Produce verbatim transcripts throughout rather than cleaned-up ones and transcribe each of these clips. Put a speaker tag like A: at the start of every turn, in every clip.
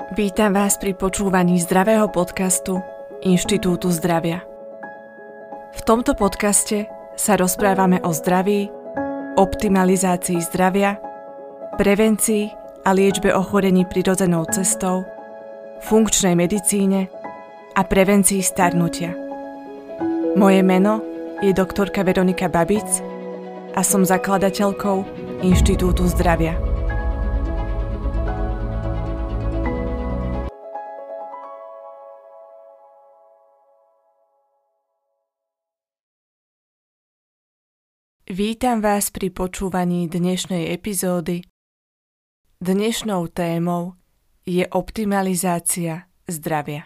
A: Vítam vás pri počúvaní zdravého podcastu Inštitútu zdravia. V tomto podcaste sa rozprávame o zdraví, optimalizácii zdravia, prevencii a liečbe ochorení prirodzenou cestou, funkčnej medicíne a prevencii starnutia. Moje meno je doktorka Veronika Babic a som zakladateľkou Inštitútu zdravia. Vítam vás pri počúvaní dnešnej epizódy. Dnešnou témou je optimalizácia zdravia.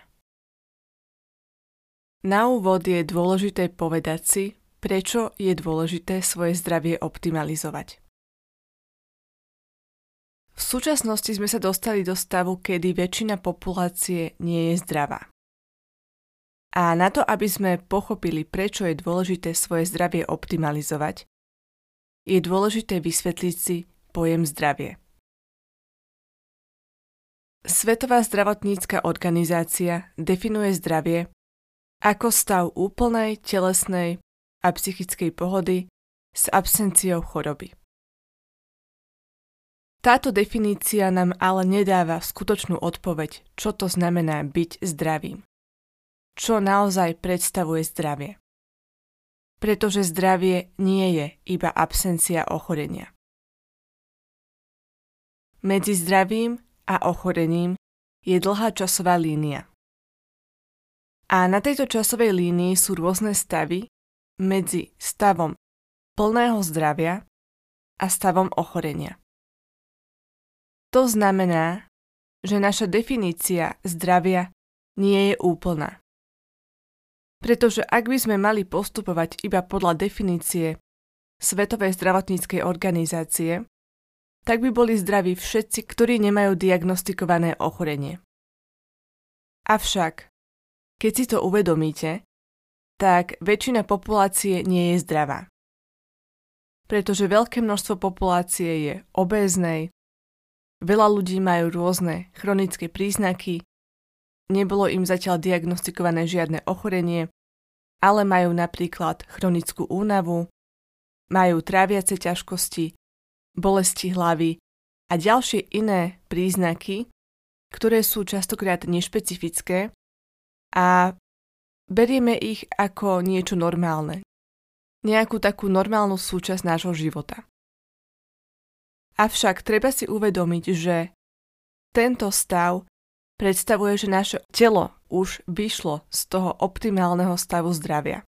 A: Na úvod je dôležité povedať si, prečo je dôležité svoje zdravie optimalizovať. V súčasnosti sme sa dostali do stavu, kedy väčšina populácie nie je zdravá. A na to, aby sme pochopili, prečo je dôležité svoje zdravie optimalizovať, je dôležité vysvetliť si pojem zdravie. Svetová zdravotnícka organizácia definuje zdravie ako stav úplnej telesnej a psychickej pohody s absenciou choroby. Táto definícia nám ale nedáva skutočnú odpoveď, čo to znamená byť zdravým. Čo naozaj predstavuje zdravie. Pretože zdravie nie je iba absencia ochorenia. Medzi zdravím a ochorením je dlhá časová línia. A na tejto časovej línii sú rôzne stavy medzi stavom plného zdravia a stavom ochorenia. To znamená, že naša definícia zdravia nie je úplná. Pretože ak by sme mali postupovať iba podľa definície Svetovej zdravotníckej organizácie, tak by boli zdraví všetci, ktorí nemajú diagnostikované ochorenie. Avšak, keď si to uvedomíte, tak väčšina populácie nie je zdravá. Pretože veľké množstvo populácie je obéznej, veľa ľudí majú rôzne chronické príznaky, nebolo im zatiaľ diagnostikované žiadne ochorenie, ale majú napríklad chronickú únavu, majú tráviace ťažkosti, bolesti hlavy a ďalšie iné príznaky, ktoré sú častokrát nešpecifické a berieme ich ako niečo normálne, nejakú takú normálnu súčasť nášho života. Avšak treba si uvedomiť, že tento stav predstavuje, že naše telo už vyšlo z toho optimálneho stavu zdravia.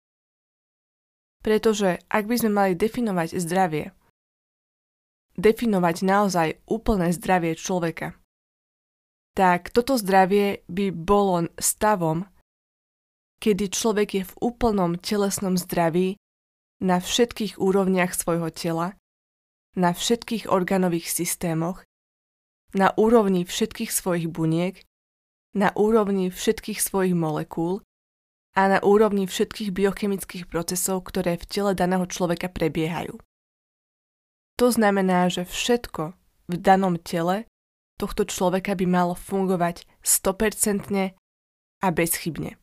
A: Pretože ak by sme mali definovať zdravie, definovať naozaj úplné zdravie človeka, tak toto zdravie by bolo stavom, kedy človek je v úplnom telesnom zdraví na všetkých úrovniach svojho tela, na všetkých orgánových systémoch, na úrovni všetkých svojich buniek, na úrovni všetkých svojich molekúl a na úrovni všetkých biochemických procesov, ktoré v tele daného človeka prebiehajú. To znamená, že všetko v danom tele tohto človeka by malo fungovať sto percent a bezchybne.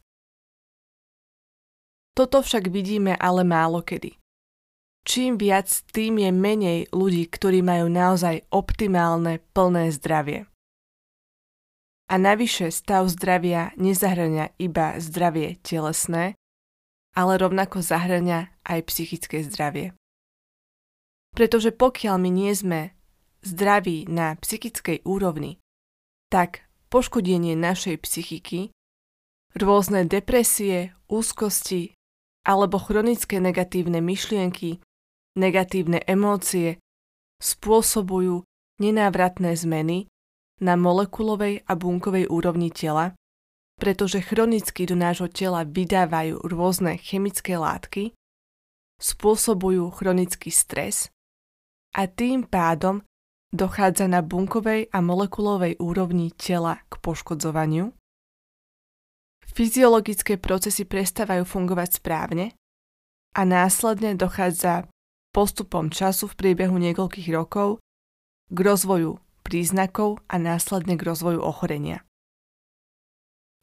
A: Toto však vidíme ale málo kedy. Čím viac, tým je menej ľudí, ktorí majú naozaj optimálne, plné zdravie. A navyše stav zdravia nezahŕňa iba zdravie telesné, ale rovnako zahŕňa aj psychické zdravie. Pretože pokiaľ my nie sme zdraví na psychickej úrovni, tak poškodenie našej psychiky, rôzne depresie, úzkosti alebo chronické negatívne myšlienky, negatívne emócie spôsobujú nenávratné zmeny na molekulovej a bunkovej úrovni tela, pretože chronicky do nášho tela vydávajú rôzne chemické látky, spôsobujú chronický stres a tým pádom dochádza na bunkovej a molekulovej úrovni tela k poškodzovaniu. Fyziologické procesy prestávajú fungovať správne a následne dochádza postupom času v priebehu niekoľkých rokov k rozvoju príznakov a následne k rozvoju ochorenia.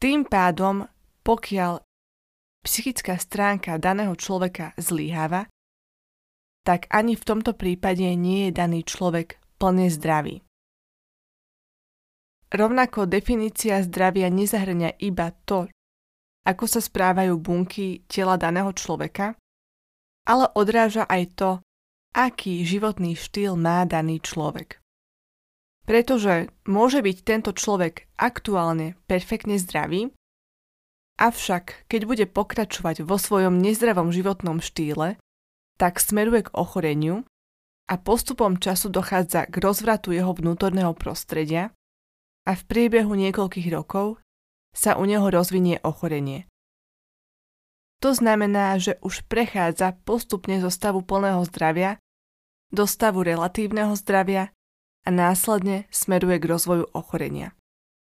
A: Tým pádom, pokiaľ psychická stránka daného človeka zlyháva, tak ani v tomto prípade nie je daný človek plne zdravý. Rovnako definícia zdravia nezahŕňa iba to, ako sa správajú bunky tela daného človeka, ale odráža aj to, aký životný štýl má daný človek. Pretože môže byť tento človek aktuálne perfektne zdravý, avšak keď bude pokračovať vo svojom nezdravom životnom štýle, tak smeruje k ochoreniu a postupom času dochádza k rozvratu jeho vnútorného prostredia a v priebehu niekoľkých rokov sa u neho rozvinie ochorenie. To znamená, že už prechádza postupne zo stavu plného zdravia do stavu relatívneho zdravia a následne smeruje k rozvoju ochorenia.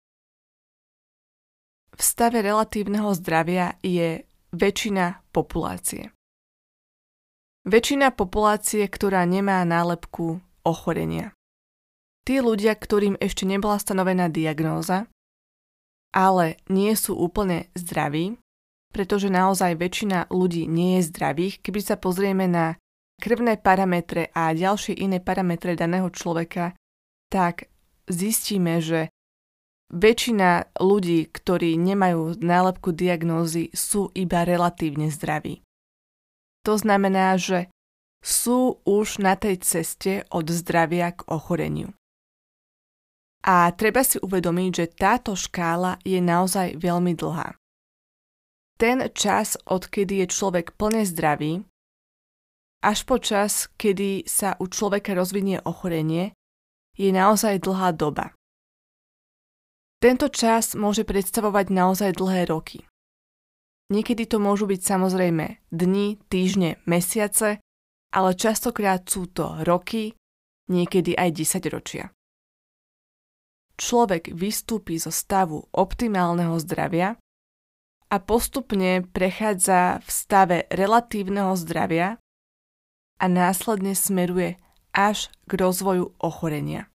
A: V stave relatívneho zdravia je väčšina populácie. Väčšina populácie, ktorá nemá nálepku ochorenia. Tí ľudia, ktorým ešte nebola stanovená diagnóza, ale nie sú úplne zdraví, pretože naozaj väčšina ľudí nie je zdravých. Keby sa pozrieme na krvné parametre a ďalšie iné parametre daného človeka, tak zistíme, že väčšina ľudí, ktorí nemajú nálepku diagnózy, sú iba relatívne zdraví. To znamená, že sú už na tej ceste od zdravia k ochoreniu. A treba si uvedomiť, že táto škála je naozaj veľmi dlhá. Ten čas, odkedy je človek plne zdravý, až po čas, kedy sa u človeka rozvinie ochorenie, je naozaj dlhá doba. Tento čas môže predstavovať naozaj dlhé roky. Niekedy to môžu byť samozrejme dni, týždne, mesiace, ale častokrát sú to roky, niekedy aj desaťročia. Človek vystúpi zo stavu optimálneho zdravia a postupne prechádza v stave relatívneho zdravia a následne smeruje až k rozvoju ochorenia.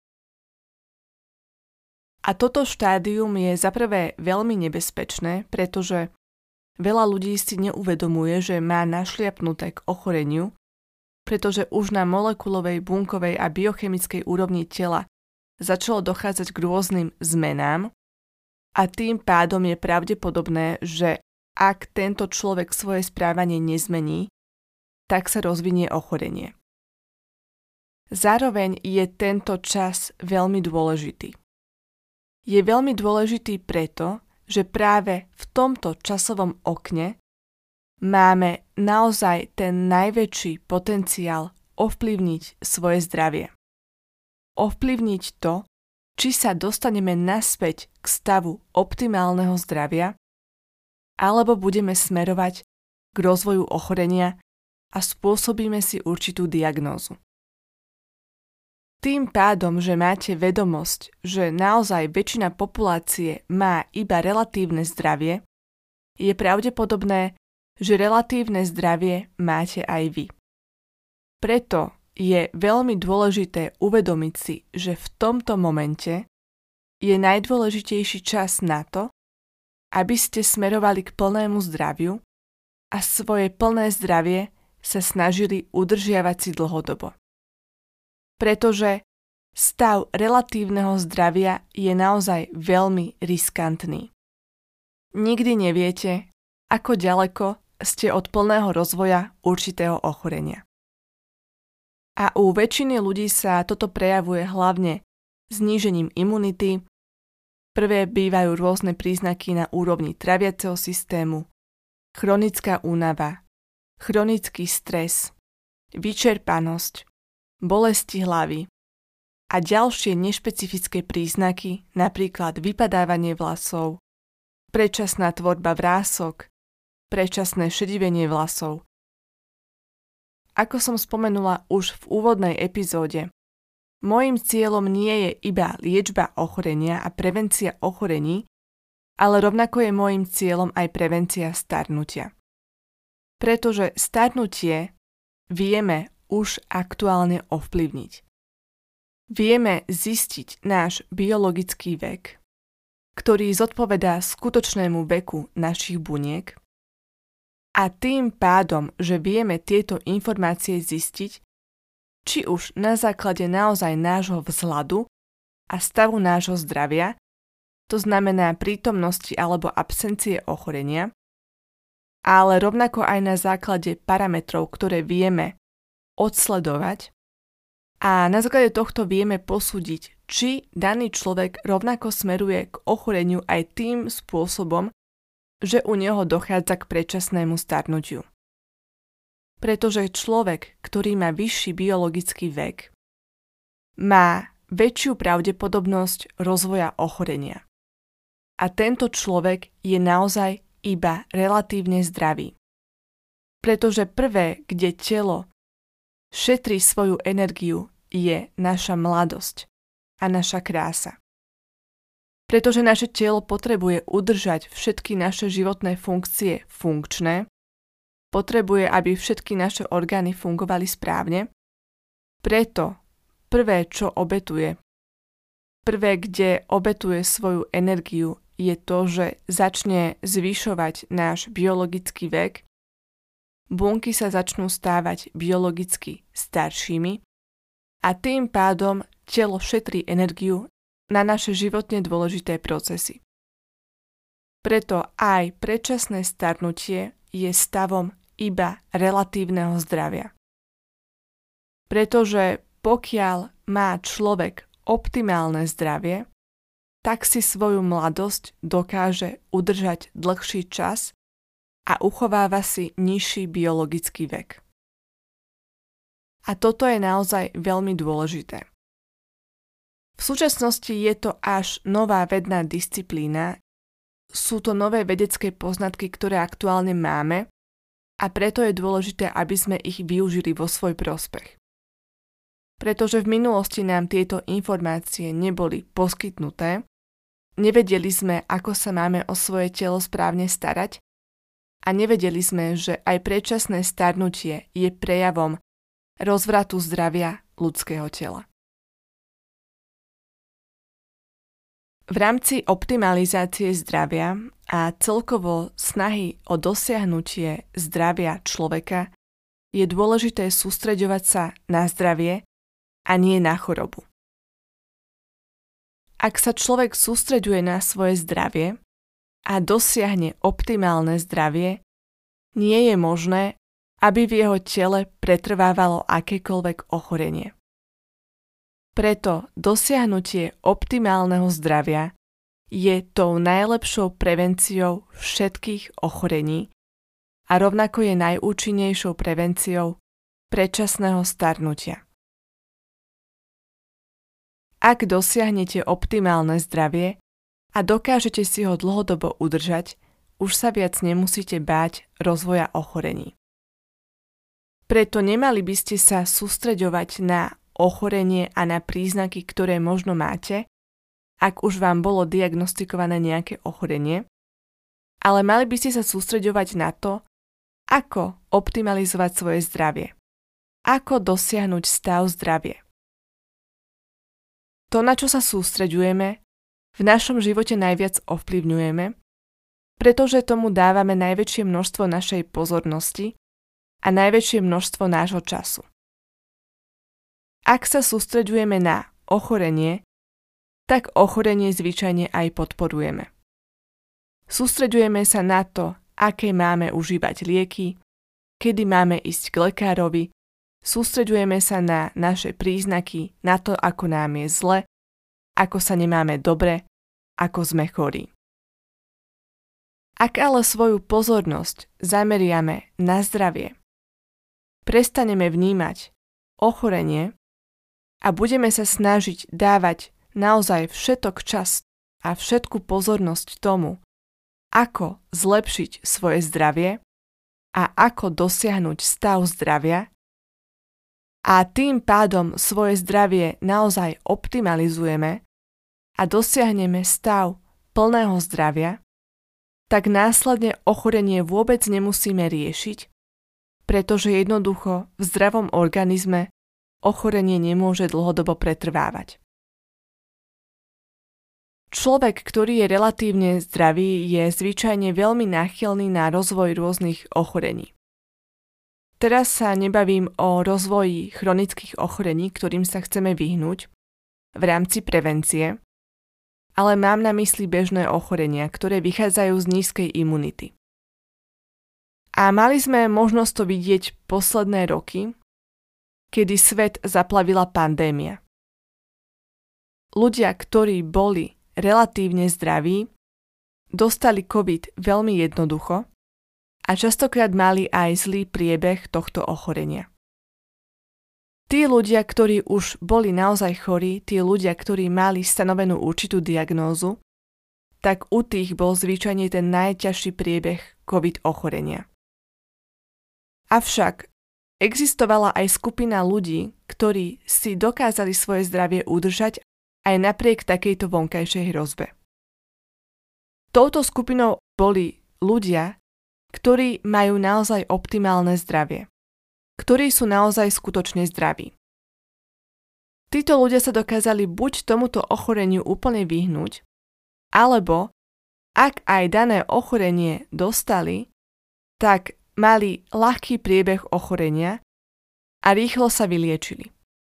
A: A toto štádium je zaprvé veľmi nebezpečné, pretože veľa ľudí si neuvedomuje, že má našliapnuté k ochoreniu, pretože už na molekulovej, bunkovej a biochemickej úrovni tela začalo dochádzať k rôznym zmenám a tým pádom je pravdepodobné, že ak tento človek svoje správanie nezmení, tak sa rozvinie ochorenie. Zároveň je tento čas veľmi dôležitý. Je veľmi dôležitý preto, že práve v tomto časovom okne máme naozaj ten najväčší potenciál ovplyvniť svoje zdravie. Ovplyvniť to, či sa dostaneme naspäť k stavu optimálneho zdravia, alebo budeme smerovať k rozvoju ochorenia a spôsobíme si určitú diagnózu. Tým pádom, že máte vedomosť, že naozaj väčšina populácie má iba relatívne zdravie, je pravdepodobné, že relatívne zdravie máte aj vy. Preto je veľmi dôležité uvedomiť si, že v tomto momente je najdôležitejší čas na to, aby ste smerovali k plnému zdraviu a svoje plné zdravie sa snažili udržiavať si dlhodobo. Pretože stav relatívneho zdravia je naozaj veľmi riskantný. Nikdy neviete, ako ďaleko ste od plného rozvoja určitého ochorenia. A u väčšiny ľudí sa toto prejavuje hlavne znížením imunity. Prvé bývajú rôzne príznaky na úrovni traviaceho systému, chronická únava, chronický stres, vyčerpanosť, bolesti hlavy a ďalšie nešpecifické príznaky, napríklad vypadávanie vlasov, predčasná tvorba vrások, predčasné šedivenie vlasov. Ako som spomenula už v úvodnej epizóde, môjim cieľom nie je iba liečba ochorenia a prevencia ochorení, ale rovnako je môjim cieľom aj prevencia starnutia. Pretože starnutie vieme už aktuálne ovplyvniť. Vieme zistiť náš biologický vek ktorý zodpovedá skutočnému veku našich buniek. A tým pádom, že vieme tieto informácie zistiť, či už na základe naozaj nášho vzhľadu a stavu nášho zdravia, to znamená prítomnosti alebo absencie ochorenia, ale rovnako aj na základe parametrov, ktoré vieme odsledovať, a na základe tohto vieme posúdiť, či daný človek rovnako smeruje k ochoreniu aj tým spôsobom, že u neho dochádza k predčasnému starnutiu. Pretože človek, ktorý má vyšší biologický vek, má väčšiu pravdepodobnosť rozvoja ochorenia. A tento človek je naozaj iba relatívne zdravý. Pretože prvé, kde telo šetrí svoju energiu, je naša mladosť a naša krása. Pretože naše telo potrebuje udržať všetky naše životné funkcie funkčné, potrebuje, aby všetky naše orgány fungovali správne, preto prvé, čo obetuje, prvé, kde obetuje svoju energiu, je to, že začne zvyšovať náš biologický vek, bunky sa začnú stávať biologicky staršími a tým pádom telo šetrí energiu na naše životne dôležité procesy. Preto aj predčasné starnutie je stavom iba relatívneho zdravia. Pretože pokiaľ má človek optimálne zdravie, tak si svoju mladosť dokáže udržať dlhší čas a uchováva si nižší biologický vek. A toto je naozaj veľmi dôležité. V súčasnosti je to až nová vedná disciplína, sú to nové vedecké poznatky, ktoré aktuálne máme a preto je dôležité, aby sme ich využili vo svoj prospech. Pretože v minulosti nám tieto informácie neboli poskytnuté, nevedeli sme, ako sa máme o svoje telo správne starať a nevedeli sme, že aj predčasné starnutie je prejavom rozvratu zdravia ľudského tela. V rámci optimalizácie zdravia a celkovo snahy o dosiahnutie zdravia človeka je dôležité sústreďovať sa na zdravie a nie na chorobu. Ak sa človek sústreďuje na svoje zdravie a dosiahne optimálne zdravie, nie je možné, aby v jeho tele pretrvávalo akékoľvek ochorenie. Preto dosiahnutie optimálneho zdravia je tou najlepšou prevenciou všetkých ochorení a rovnako je najúčinnejšou prevenciou predčasného starnutia. Ak dosiahnete optimálne zdravie a dokážete si ho dlhodobo udržať, už sa viac nemusíte báť rozvoja ochorení. Preto nemali by ste sa sústreďovať na ochorenie a na príznaky, ktoré možno máte, ak už vám bolo diagnostikované nejaké ochorenie, ale mali by ste sa sústreďovať na to, ako optimalizovať svoje zdravie, ako dosiahnuť stav zdravie. To, na čo sa sústreďujeme, v našom živote najviac ovplyvňujeme, pretože tomu dávame najväčšie množstvo našej pozornosti a najväčšie množstvo nášho času. Ak sa sústreďujeme na ochorenie, tak ochorenie zvyčajne aj podporujeme. Sústreďujeme sa na to, aké máme užívať lieky, kedy máme ísť k lekárovi, sústreďujeme sa na naše príznaky, na to, ako nám je zle, ako sa nemáme dobre, ako sme chorí. Ak ale svoju pozornosť zameriame na zdravie, prestaneme vnímať ochorenie a budeme sa snažiť dávať naozaj všetok čas a všetku pozornosť tomu, ako zlepšiť svoje zdravie a ako dosiahnuť stav zdravia a tým pádom svoje zdravie naozaj optimalizujeme a dosiahneme stav plného zdravia, tak následne ochorenie vôbec nemusíme riešiť, pretože jednoducho v zdravom organizme ochorenie nemôže dlhodobo pretrvávať. Človek, ktorý je relatívne zdravý, je zvyčajne veľmi náchylný na rozvoj rôznych ochorení. Teraz sa nebavím o rozvoji chronických ochorení, ktorým sa chceme vyhnúť v rámci prevencie, ale mám na mysli bežné ochorenia, ktoré vychádzajú z nízkej imunity. A mali sme možnosť to vidieť posledné roky, kedy svet zaplavila pandémia. Ľudia, ktorí boli relatívne zdraví, dostali COVID veľmi jednoducho a častokrát mali aj zlý priebeh tohto ochorenia. Tí ľudia, ktorí už boli naozaj chorí, tí ľudia, ktorí mali stanovenú určitú diagnózu, tak u tých bol zvyčajne ten najťažší priebeh COVID ochorenia. Avšak existovala aj skupina ľudí, ktorí si dokázali svoje zdravie udržať aj napriek takejto vonkajšej hrozbe. Touto skupinou boli ľudia, ktorí majú naozaj optimálne zdravie, ktorí sú naozaj skutočne zdraví. Títo ľudia sa dokázali buď tomuto ochoreniu úplne vyhnúť, alebo ak aj dané ochorenie dostali, tak mali ľahký priebeh ochorenia a rýchlo sa vyliečili.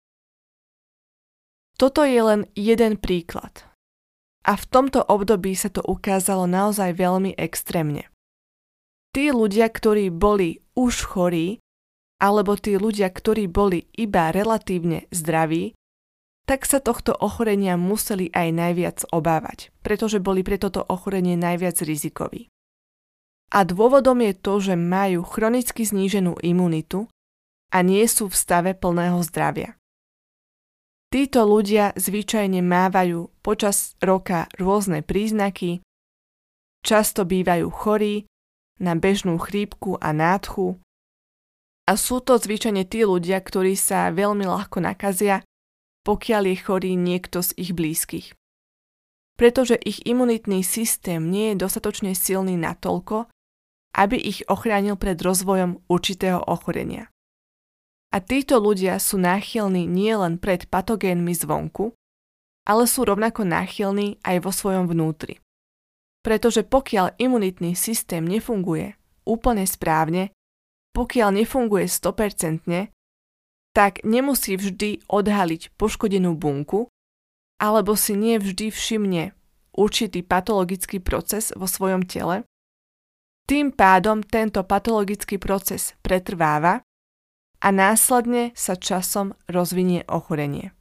A: Toto je len jeden príklad. A v tomto období sa to ukázalo naozaj veľmi extrémne. Tí ľudia, ktorí boli už chorí, alebo tí ľudia, ktorí boli iba relatívne zdraví, tak sa tohto ochorenia museli aj najviac obávať, pretože boli pre toto ochorenie najviac rizikoví. A dôvodom je to, že majú chronicky zníženú imunitu a nie sú v stave plného zdravia. Títo ľudia zvyčajne mávajú počas roka rôzne príznaky, často bývajú chorí na bežnú chrípku a nádchu a sú to zvyčajne tí ľudia, ktorí sa veľmi ľahko nakazia, pokiaľ je chorý niekto z ich blízkych. Pretože ich imunitný systém nie je dostatočne silný natoľko, aby ich ochránil pred rozvojom určitého ochorenia. A títo ľudia sú náchylní nielen pred patogénmi zvonku, ale sú rovnako náchylní aj vo svojom vnútri. Pretože pokiaľ imunitný systém nefunguje úplne správne, pokiaľ nefunguje sto percent, tak nemusí vždy odhaliť poškodenú bunku, alebo si nie vždy všimne určitý patologický proces vo svojom tele. Tým pádom tento patologický proces pretrváva a následne sa časom rozvinie ochorenie.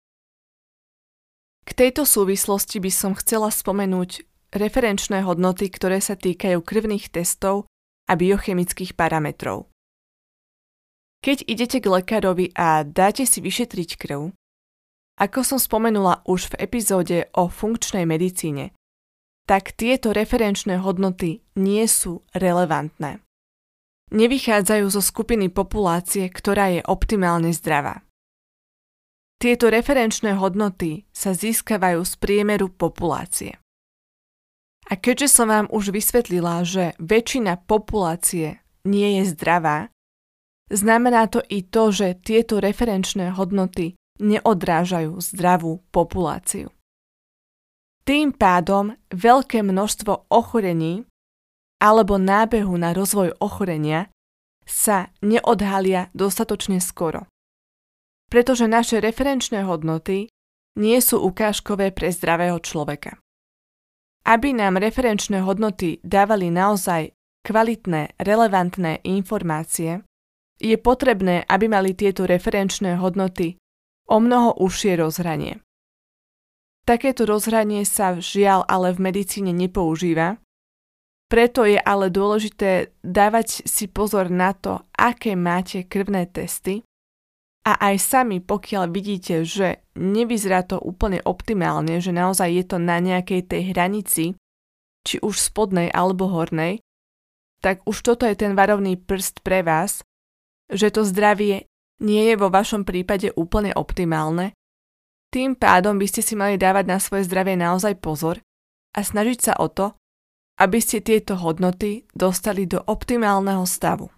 A: K tejto súvislosti by som chcela spomenúť referenčné hodnoty, ktoré sa týkajú krvných testov a biochemických parametrov. Keď idete k lekárovi a dáte si vyšetriť krv, ako som spomenula už v epizóde o funkčnej medicíne, tak tieto referenčné hodnoty nie sú relevantné. Nevychádzajú zo skupiny populácie, ktorá je optimálne zdravá. Tieto referenčné hodnoty sa získavajú z priemeru populácie. A keďže som vám už vysvetlila, že väčšina populácie nie je zdravá, znamená to i to, že tieto referenčné hodnoty neodrážajú zdravú populáciu. Tým pádom veľké množstvo ochorení alebo nábehu na rozvoj ochorenia sa neodhalia dostatočne skoro. Pretože naše referenčné hodnoty nie sú ukážkové pre zdravého človeka. Aby nám referenčné hodnoty dávali naozaj kvalitné, relevantné informácie, je potrebné, aby mali tieto referenčné hodnoty o mnoho užšie rozhranie. Takéto rozhranie sa žiaľ ale v medicíne nepoužíva, preto je ale dôležité dávať si pozor na to, aké máte krvné testy a aj sami, pokiaľ vidíte, že nevyzerá to úplne optimálne, že naozaj je to na nejakej tej hranici, či už spodnej alebo hornej, tak už toto je ten varovný prst pre vás, že to zdravie nie je vo vašom prípade úplne optimálne. Tým pádom by ste si mali dávať na svoje zdravie naozaj pozor a snažiť sa o to, aby ste tieto hodnoty dostali do optimálneho stavu.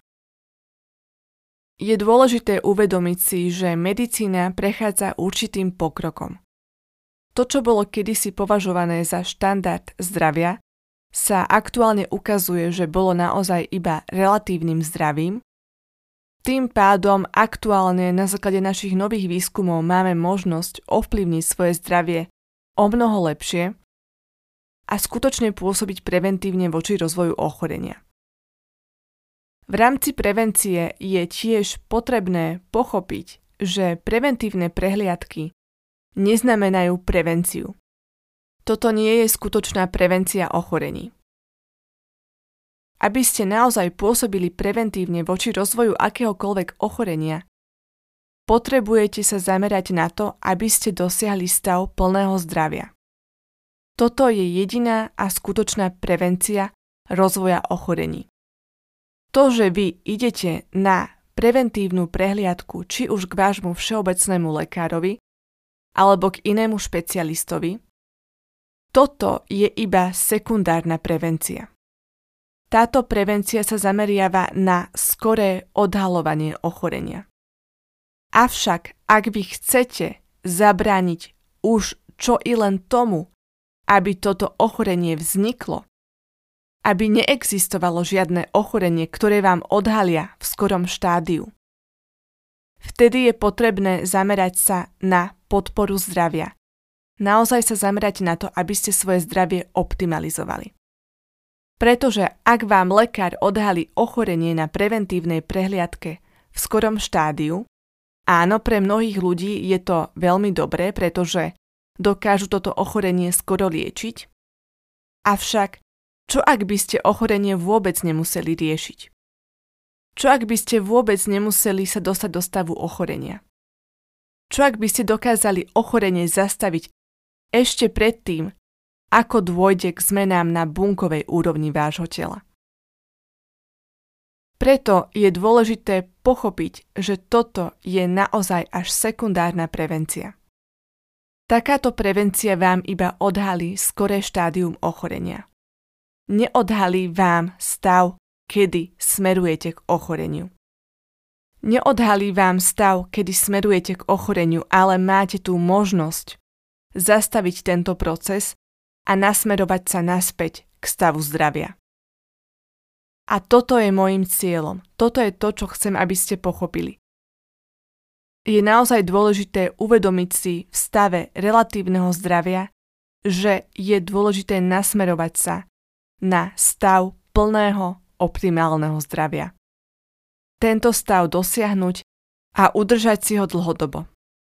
A: Je dôležité uvedomiť si, že medicína prechádza určitým pokrokom. to, čo bolo kedysi považované za štandard zdravia, sa aktuálne ukazuje, že bolo naozaj iba relatívnym zdravím. Tým pádom aktuálne na základe našich nových výskumov máme možnosť ovplyvniť svoje zdravie o mnoho lepšie a skutočne pôsobiť preventívne voči rozvoju ochorenia. V rámci prevencie je tiež potrebné pochopiť, že preventívne prehliadky neznamenajú prevenciu. Toto nie je skutočná prevencia ochorení. Aby ste naozaj pôsobili preventívne voči rozvoju akéhokoľvek ochorenia, potrebujete sa zamerať na to, aby ste dosiahli stav plného zdravia. Toto je jediná a skutočná prevencia rozvoja ochorení. To, že vy idete na preventívnu prehliadku či už k vášmu všeobecnému lekárovi alebo k inému špecialistovi, toto je iba sekundárna prevencia. Táto prevencia sa zameriava na skoré odhaľovanie ochorenia. Avšak, ak vy chcete zabrániť už čo i len tomu, aby toto ochorenie vzniklo, aby neexistovalo žiadne ochorenie, ktoré vám odhalia v skorom štádiu, vtedy je potrebné zamerať sa na podporu zdravia. Naozaj sa zamerať na to, aby ste svoje zdravie optimalizovali. Pretože ak vám lekár odhalí ochorenie na preventívnej prehliadke v skorom štádiu, áno, pre mnohých ľudí je to veľmi dobré, pretože dokážu toto ochorenie skoro liečiť. Avšak, čo ak by ste ochorenie vôbec nemuseli riešiť? Čo ak by ste vôbec nemuseli sa dostať do stavu ochorenia? Čo ak by ste dokázali ochorenie zastaviť ešte predtým, ako dôjde k zmenám na bunkovej úrovni vášho tela? Preto je dôležité pochopiť, že toto je naozaj až sekundárna prevencia. Takáto prevencia vám iba odhalí skoré štádium ochorenia. Neodhalí vám stav, kedy smerujete k ochoreniu. Neodhalí vám stav, kedy smerujete k ochoreniu, ale máte tú možnosť zastaviť tento proces a nasmerovať sa naspäť k stavu zdravia. A toto je môjim cieľom. Toto je to, čo chcem, aby ste pochopili. Je naozaj dôležité uvedomiť si v stave relatívneho zdravia, že je dôležité nasmerovať sa na stav plného optimálneho zdravia. Tento stav dosiahnuť a udržať si ho dlhodobo.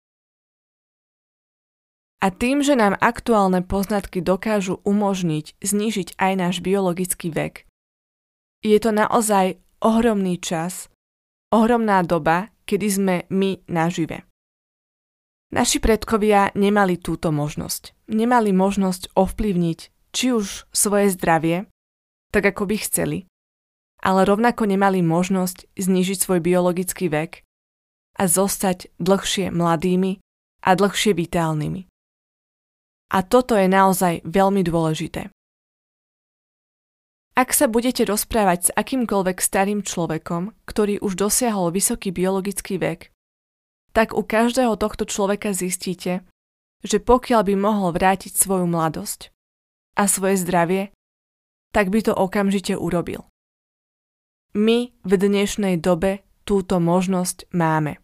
A: A tým, že nám aktuálne poznatky dokážu umožniť znížiť aj náš biologický vek, je to naozaj ohromný čas, ohromná doba, kedy sme my nažive. Naši predkovia nemali túto možnosť. Nemali možnosť ovplyvniť či už svoje zdravie, tak ako by chceli, ale rovnako nemali možnosť znížiť svoj biologický vek a zostať dlhšie mladými a dlhšie vitálnymi. A toto je naozaj veľmi dôležité. Ak sa budete rozprávať s akýmkoľvek starým človekom, ktorý už dosiahol vysoký biologický vek, tak u každého tohto človeka zistíte, že pokiaľ by mohol vrátiť svoju mladosť a svoje zdravie, tak by to okamžite urobil. My v dnešnej dobe túto možnosť máme.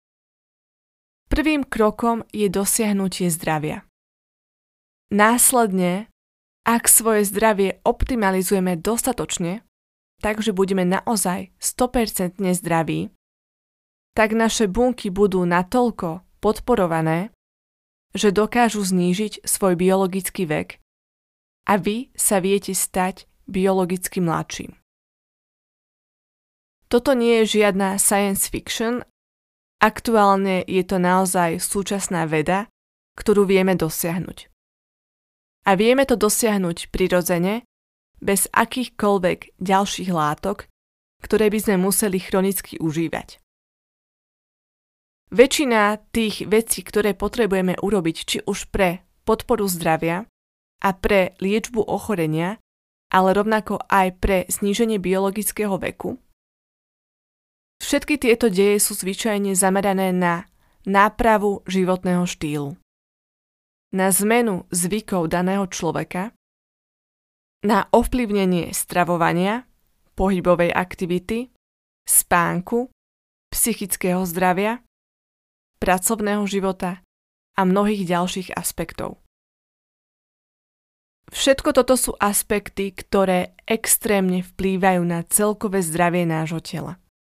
A: Prvým krokom je dosiahnutie zdravia. Následne, ak svoje zdravie optimalizujeme dostatočne, takže budeme naozaj sto percent zdraví, tak naše bunky budú natoľko podporované, že dokážu znížiť svoj biologický vek a vy sa viete stať biologicky mladším. Toto nie je žiadna science fiction, aktuálne je to naozaj súčasná veda, ktorú vieme dosiahnuť. A vieme to dosiahnuť prirodzene, bez akýchkoľvek ďalších látok, ktoré by sme museli chronicky užívať. Väčšina tých vecí, ktoré potrebujeme urobiť či už pre podporu zdravia a pre liečbu ochorenia, ale rovnako aj pre zníženie biologického veku, všetky tieto deje sú zvyčajne zamerané na nápravu životného štýlu. na zmenu zvykov daného človeka, na ovplyvnenie stravovania, pohybovej aktivity, spánku, psychického zdravia, pracovného života a mnohých ďalších aspektov. Všetko toto sú aspekty, ktoré extrémne vplývajú na celkové zdravie nášho tela.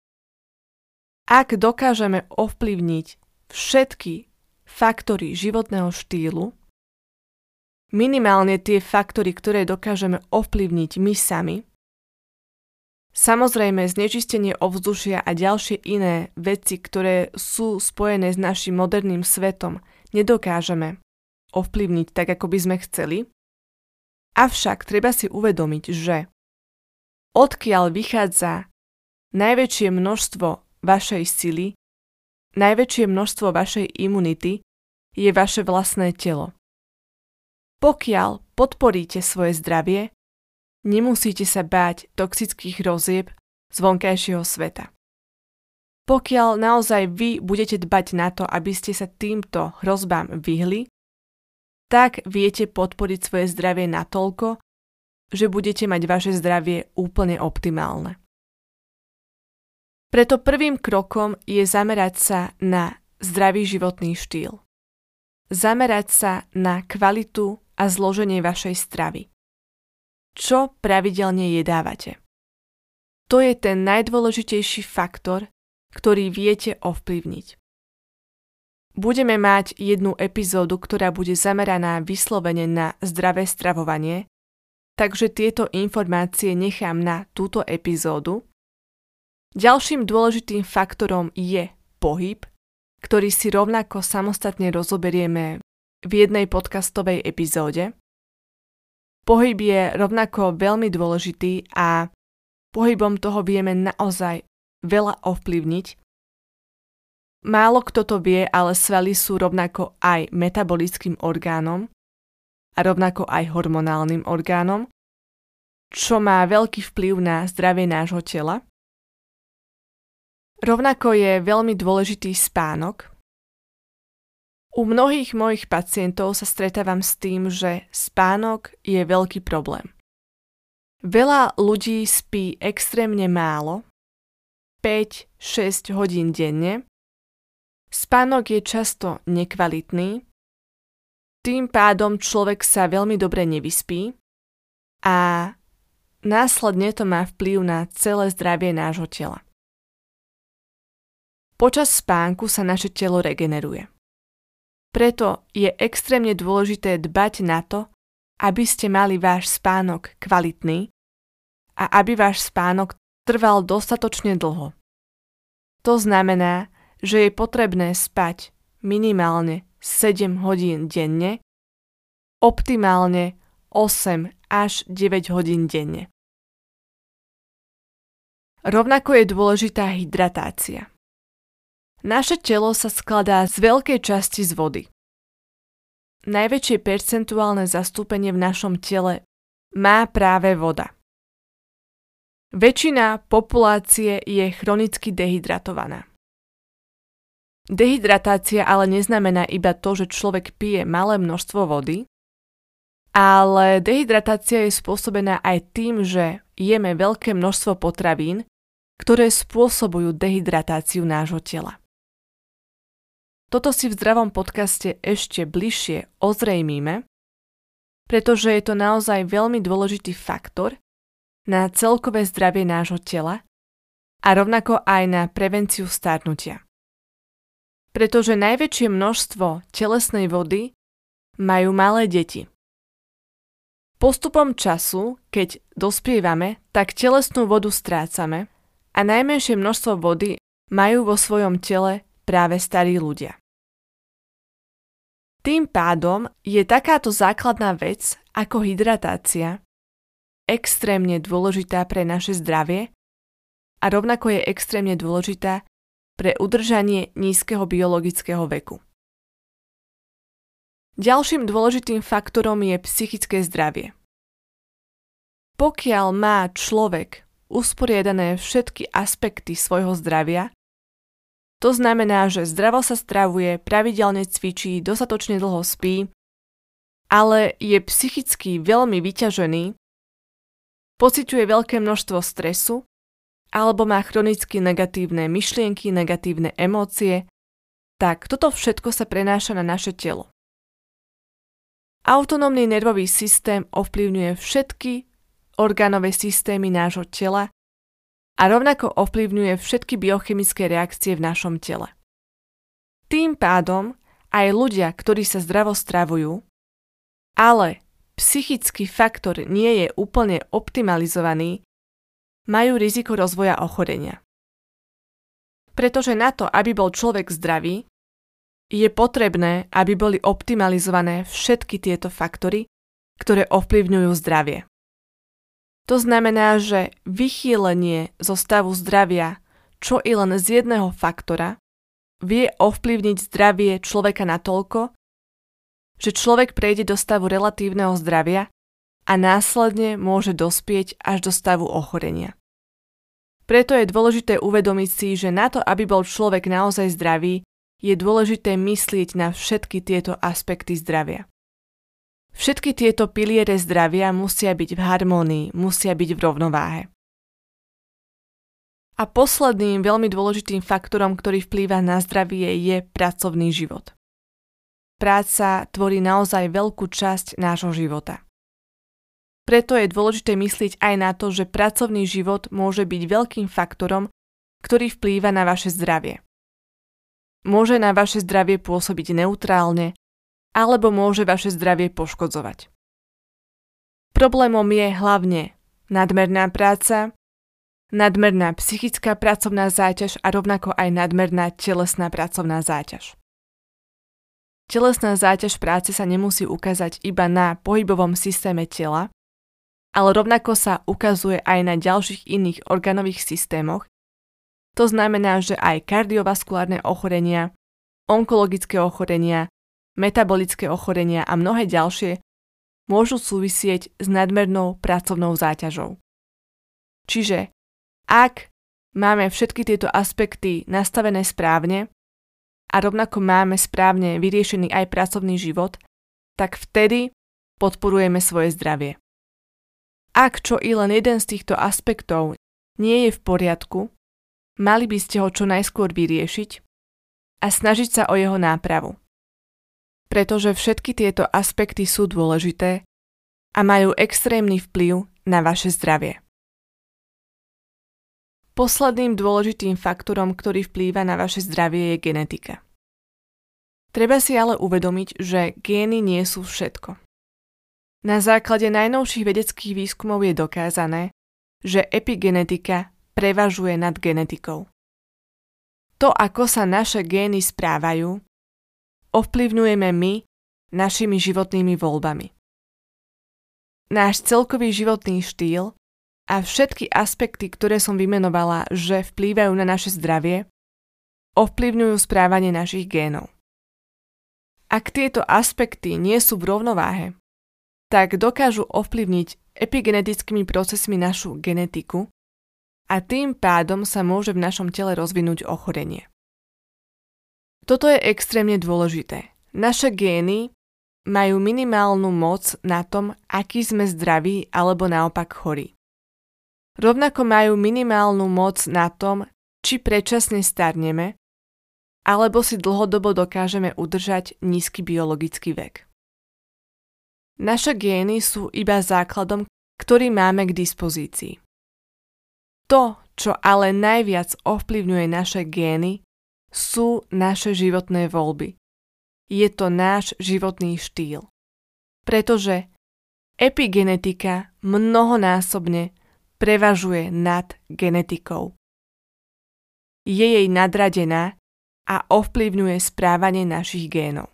A: Ak dokážeme ovplyvniť všetky faktory životného štýlu, minimálne tie faktory, ktoré dokážeme ovplyvniť my sami, samozrejme znečistenie ovzdušia a ďalšie iné veci, ktoré sú spojené s našim moderným svetom, nedokážeme ovplyvniť tak, ako by sme chceli. Avšak treba si uvedomiť, že odkiaľ vychádza najväčšie množstvo vašej sily, najväčšie množstvo vašej imunity je vaše vlastné telo. Pokiaľ podporíte svoje zdravie, nemusíte sa báť toxických hrozieb z vonkajšieho sveta. Pokiaľ naozaj vy budete dbať na to, aby ste sa týmto hrozbám vyhli, tak viete podporiť svoje zdravie natoľko, že budete mať vaše zdravie úplne optimálne. Preto prvým krokom je zamerať sa na zdravý životný štýl. Zamerať sa na kvalitu a zloženie vašej stravy. Čo pravidelne jedávate? To je ten najdôležitejší faktor, ktorý viete ovplyvniť. Budeme mať jednu epizódu, ktorá bude zameraná vyslovene na zdravé stravovanie, takže tieto informácie nechám na túto epizódu. Ďalším dôležitým faktorom je pohyb, ktorý si rovnako samostatne rozoberieme v jednej podcastovej epizóde. Pohyb je rovnako veľmi dôležitý a pohybom toho vieme naozaj veľa ovplyvniť. Málo kto to vie, ale svaly sú rovnako aj metabolickým orgánom a rovnako aj hormonálnym orgánom, čo má veľký vplyv na zdravie nášho tela. Rovnako je veľmi dôležitý spánok. U mnohých mojich pacientov sa stretávam s tým, že spánok je veľký problém. Veľa ľudí spí extrémne málo, päť až šesť hodín denne. Spánok je často nekvalitný, tým pádom človek sa veľmi dobre nevyspí a následne to má vplyv na celé zdravie nášho tela. Počas spánku sa naše telo regeneruje. Preto je extrémne dôležité dbať na to, aby ste mali váš spánok kvalitný a aby váš spánok trval dostatočne dlho. To znamená, že je potrebné spať minimálne sedem hodín denne, optimálne osem až deväť hodín denne. Rovnako je dôležitá hydratácia. Naše telo sa skladá z veľkej časti z vody. Najväčšie percentuálne zastúpenie v našom tele má práve voda. Väčšina populácie je chronicky dehydratovaná. Dehydratácia ale neznamená iba to, že človek pije malé množstvo vody, ale dehydratácia je spôsobená aj tým, že jeme veľké množstvo potravín, ktoré spôsobujú dehydratáciu nášho tela. Toto si v zdravom podcaste ešte bližšie ozrejmíme, pretože je to naozaj veľmi dôležitý faktor na celkové zdravie nášho tela a rovnako aj na prevenciu starnutia. Pretože najväčšie množstvo telesnej vody majú malé deti. Postupom času, keď dospievame, tak telesnú vodu strácame a najmenšie množstvo vody majú vo svojom tele práve starí ľudia. Tým pádom je takáto základná vec ako hydratácia extrémne dôležitá pre naše zdravie a rovnako je extrémne dôležitá pre udržanie nízkeho biologického veku. Ďalším dôležitým faktorom je psychické zdravie. Pokiaľ má človek usporiadané všetky aspekty svojho zdravia, to znamená, že zdravo sa stravuje, pravidelne cvičí, dostatočne dlho spí, ale je psychicky veľmi vyťažený, pociťuje veľké množstvo stresu alebo má chronicky negatívne myšlienky, negatívne emócie, tak toto všetko sa prenáša na naše telo. Autonómny nervový systém ovplyvňuje všetky orgánové systémy nášho tela a rovnako ovplyvňuje všetky biochemické reakcie v našom tele. Tým pádom aj ľudia, ktorí sa zdravo stravujú, ale psychický faktor nie je úplne optimalizovaný, majú riziko rozvoja ochorenia. Pretože na to, aby bol človek zdravý, je potrebné, aby boli optimalizované všetky tieto faktory, ktoré ovplyvňujú zdravie. To znamená, že vychýlenie zo stavu zdravia čo i len z jedného faktora vie ovplyvniť zdravie človeka natoľko, že človek prejde do stavu relatívneho zdravia a následne môže dospieť až do stavu ochorenia. Preto je dôležité uvedomiť si, že na to, aby bol človek naozaj zdravý, je dôležité myslieť na všetky tieto aspekty zdravia. Všetky tieto piliere zdravia musia byť v harmónii, musia byť v rovnováhe. A posledným veľmi dôležitým faktorom, ktorý vplýva na zdravie, je pracovný život. Práca tvorí naozaj veľkú časť nášho života. Preto je dôležité myslieť aj na to, že pracovný život môže byť veľkým faktorom, ktorý vplýva na vaše zdravie. Môže na vaše zdravie pôsobiť neutrálne, alebo môže vaše zdravie poškodzovať. Problémom je hlavne nadmerná práca, nadmerná psychická pracovná záťaž a rovnako aj nadmerná telesná pracovná záťaž. Telesná záťaž práce sa nemusí ukázať iba na pohybovom systéme tela, ale rovnako sa ukazuje aj na ďalších iných orgánových systémoch. To znamená, že aj kardiovaskulárne ochorenia, onkologické ochorenia, metabolické ochorenia a mnohé ďalšie môžu súvisieť s nadmernou pracovnou záťažou. Čiže ak máme všetky tieto aspekty nastavené správne a rovnako máme správne vyriešený aj pracovný život, tak vtedy podporujeme svoje zdravie. Ak čo i len jeden z týchto aspektov nie je v poriadku, mali by ste ho čo najskôr vyriešiť a snažiť sa o jeho nápravu. Pretože všetky tieto aspekty sú dôležité a majú extrémny vplyv na vaše zdravie. Posledným dôležitým faktorom, ktorý vplýva na vaše zdravie, je genetika. Treba si ale uvedomiť, že gény nie sú všetko. Na základe najnovších vedeckých výskumov je dokázané, že epigenetika prevažuje nad genetikou. To, ako sa naše gény správajú, ovplyvňujeme my našimi životnými voľbami. Náš celkový životný štýl a všetky aspekty, ktoré som vymenovala, že vplývajú na naše zdravie, ovplyvňujú správanie našich génov. Ak tieto aspekty nie sú v rovnováhe, tak dokážu ovplyvniť epigenetickými procesmi našu genetiku a tým pádom sa môže v našom tele rozvinúť ochorenie. Toto je extrémne dôležité. Naše gény majú minimálnu moc na tom, aký sme zdraví alebo naopak chorí. Rovnako majú minimálnu moc na tom, či predčasne starneme, alebo si dlhodobo dokážeme udržať nízky biologický vek. Naše gény sú iba základom, ktorý máme k dispozícii. To, čo ale najviac ovplyvňuje naše gény, sú naše životné voľby. Je to náš životný štýl. Pretože epigenetika mnohonásobne prevažuje nad genetikou. Je jej nadradená a ovplyvňuje správanie našich génov.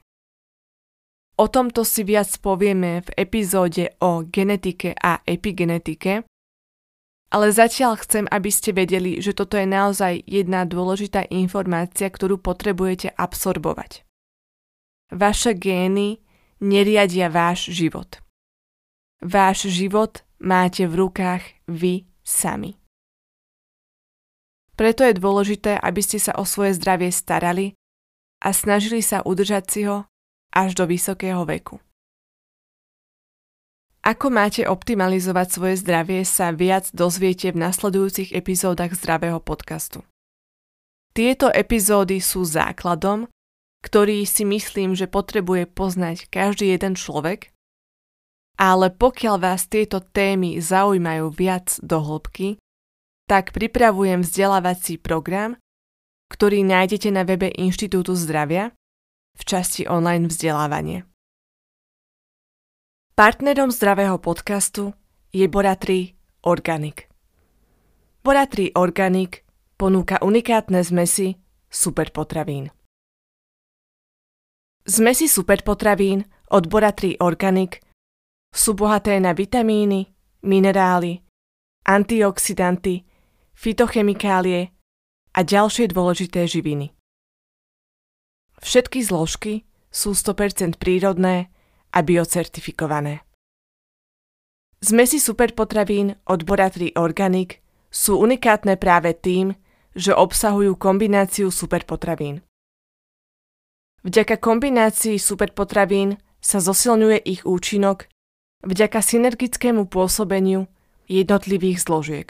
A: O tomto si viac povieme v epizóde o genetike a epigenetike, ale zatiaľ chcem, aby ste vedeli, že toto je naozaj jedna dôležitá informácia, ktorú potrebujete absorbovať. Vaše gény neriadia váš život. Váš život máte v rukách vy sami. Preto je dôležité, aby ste sa o svoje zdravie starali a snažili sa udržať si ho až do vysokého veku. Ako máte optimalizovať svoje zdravie, sa viac dozviete v nasledujúcich epizódach Zdravého podcastu. Tieto epizódy sú základom, ktorý si myslím, že potrebuje poznať každý jeden človek, ale pokiaľ vás tieto témy zaujímajú viac do hĺbky, tak pripravujem vzdelávací program, ktorý nájdete na webe Inštitútu zdravia v časti online vzdelávanie. Partnerom Zdravého podcastu je Bora-tri Organic. Bora-tri Organic ponúka unikátne zmesy superpotravín. Zmesy superpotravín od Bora-tri Organic sú bohaté na vitamíny, minerály, antioxidanty, fytochemikálie a ďalšie dôležité živiny. Všetky zložky sú sto percent prírodné a biocertifikované. Zmesy superpotravín od Bora-tri Organic sú unikátne práve tým, že obsahujú kombináciu superpotravín. Vďaka kombinácii superpotravín sa zosilňuje ich účinok vďaka synergickému pôsobeniu jednotlivých zložiek.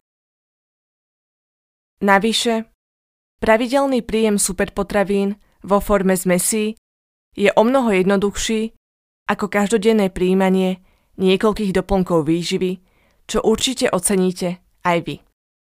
A: Navyše, pravidelný príjem superpotravín vo forme zmesí je omnoho jednoduchší ako každodenné prijímanie niekoľkých doplnkov výživy, čo určite oceníte aj vy.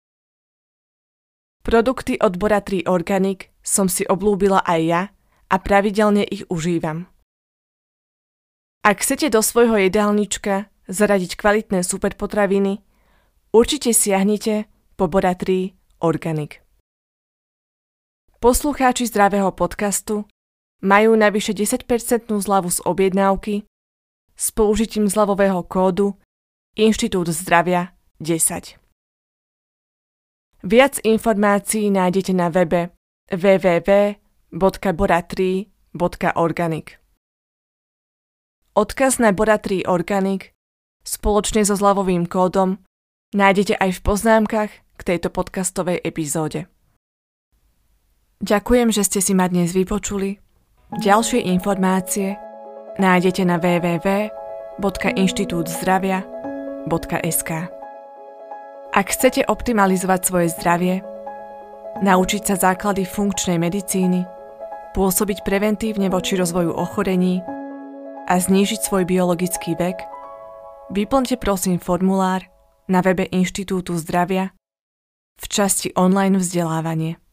A: Produkty od Bora-tri Organic som si obľúbila aj ja a pravidelne ich užívam. Ak chcete do svojho jedálnička zaradiť kvalitné superpotraviny, určite siahnite po Bora-tri Organic. Poslucháči Zdravého podcastu majú navyše desať percent zľavu z objednávky s použitím zľavového kódu Inštitút zdravia desať. Viac informácií nájdete na webe w w w bodka bora tri bodka organic. Odkaz na Bora-tri Organic spoločne so zľavovým kódom nájdete aj v poznámkach k tejto podcastovej epizóde. Ďakujem, že ste si ma dnes vypočuli. Ďalšie informácie nájdete na w w w bodka inštitút zdravia bodka es ká. Ak chcete optimalizovať svoje zdravie, naučiť sa základy funkčnej medicíny, pôsobiť preventívne voči rozvoju ochorení a znížiť svoj biologický vek, vyplňte prosím formulár na webe Inštitútu zdravia v časti online vzdelávanie.